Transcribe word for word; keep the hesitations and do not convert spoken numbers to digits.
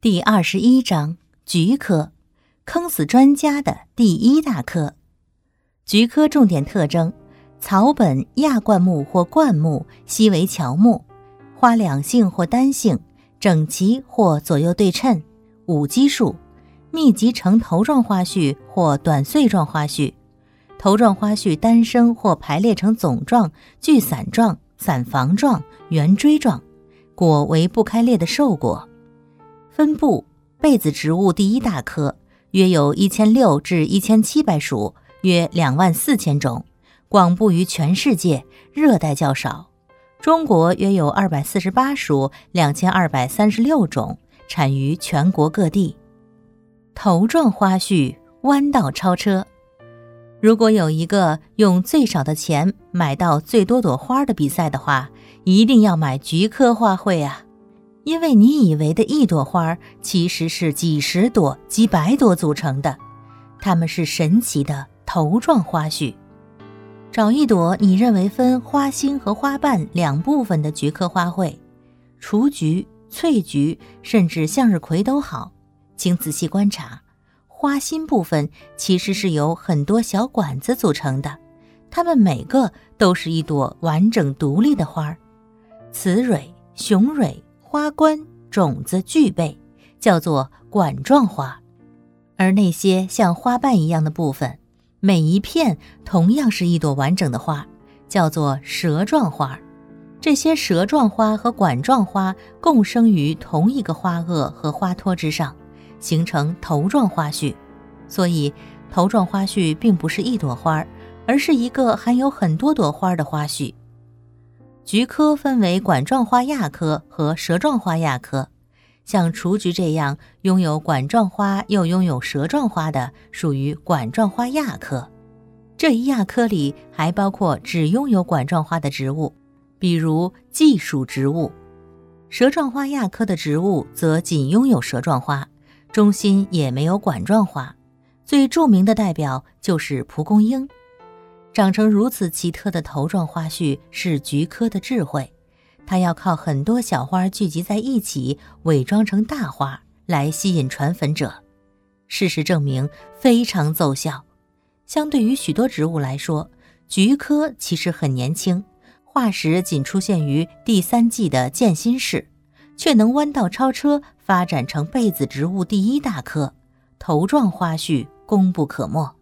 第二十一章菊科，坑死专家的第一大科。菊科重点特征：草本亚灌木或灌木，稀为乔木，花两性或单性，整齐或左右对称，无基数，密集成头状花序或短穗状花序，头状花序单生或排列成总状、聚散状、散房状、圆锥状，果为不开裂的瘦果。分布：被子植物第一大科，约有一千六百至一千七百属，约两万四千种，广布于全世界，热带较少。中国约有二百四十八属，两千二百三十六种，产于全国各地。头状花序弯道超车。如果有一个用最少的钱买到最多朵花的比赛的话，一定要买菊科花卉啊！因为你以为的一朵花其实是几十朵、几百朵组成的，它们是神奇的头状花序。找一朵你认为分花心和花瓣两部分的菊科花卉，雏菊、翠菊甚至向日葵都好，请仔细观察，花心部分其实是由很多小管子组成的，它们每个都是一朵完整独立的花，雌蕊、雄蕊、花冠、种子具备，叫做管状花。而那些像花瓣一样的部分，每一片同样是一朵完整的花，叫做舌状花。这些舌状花和管状花共生于同一个花萼和花托之上，形成头状花序。所以头状花序并不是一朵花，而是一个含有很多朵花的花序。菊科分为管状花亚科和舌状花亚科，像雏菊这样拥有管状花又拥有舌状花的属于管状花亚科。这一亚科里还包括只拥有管状花的植物，比如蓟属植物。舌状花亚科的植物则仅拥有舌状花，中心也没有管状花。最著名的代表就是蒲公英。长成如此奇特的头状花序是菊科的智慧，它要靠很多小花聚集在一起，伪装成大花来吸引传粉者。事实证明非常奏效。相对于许多植物来说，菊科其实很年轻，化石仅出现于第三纪的建新世，却能弯道超车，发展成被子植物第一大科，头状花序功不可没。